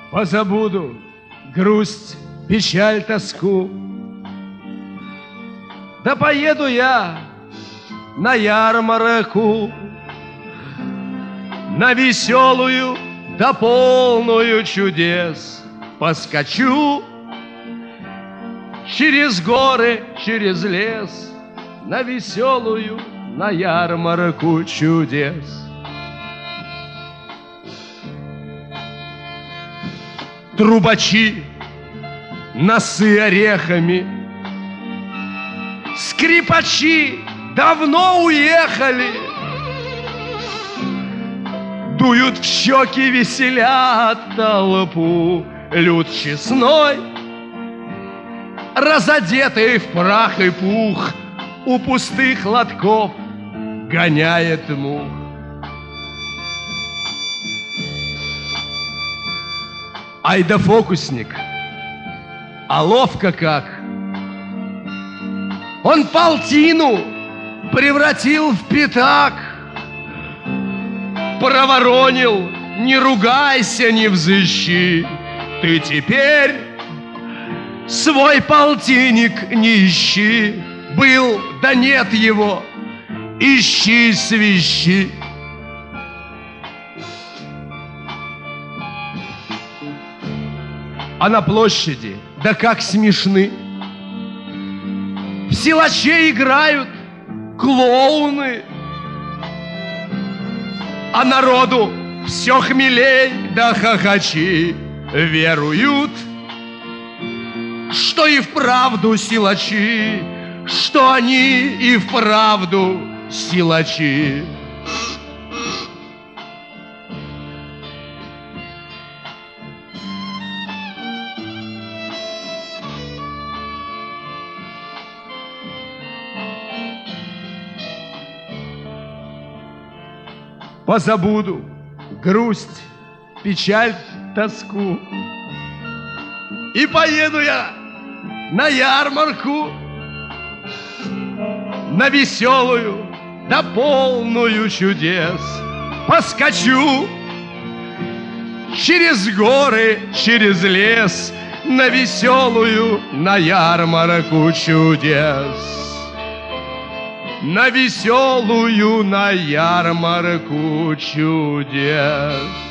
Позабуду грусть, печаль, тоску. Да поеду я на ярмарку, на веселую да полную чудес. Поскочу через горы, через лес, на веселую, на ярмарку чудес. Трубачи, носы орехами, скрипачи давно уехали, дуют в щеки, веселят толпу. Люд честной, разодетый в прах и пух, у пустых лотков гоняет мух. Ай да фокусник, а ловко как! Он полтину превратил в пятак, проворонил, не ругайся, не взыщи. Ты теперь свой полтинник не ищи. Был, да нет его, ищи, свищи. А на площади, да как смешны, в силаче играют клоуны, а народу все хмелей да хохочи веруют, что и вправду силачи, что они и вправду силачи. Позабуду грусть, печаль, тоску, и поеду я на ярмарку, на веселую да полную чудес. Поскочу через горы, через лес, на веселую, на ярмарку чудес. На веселую, на ярмарку чудес.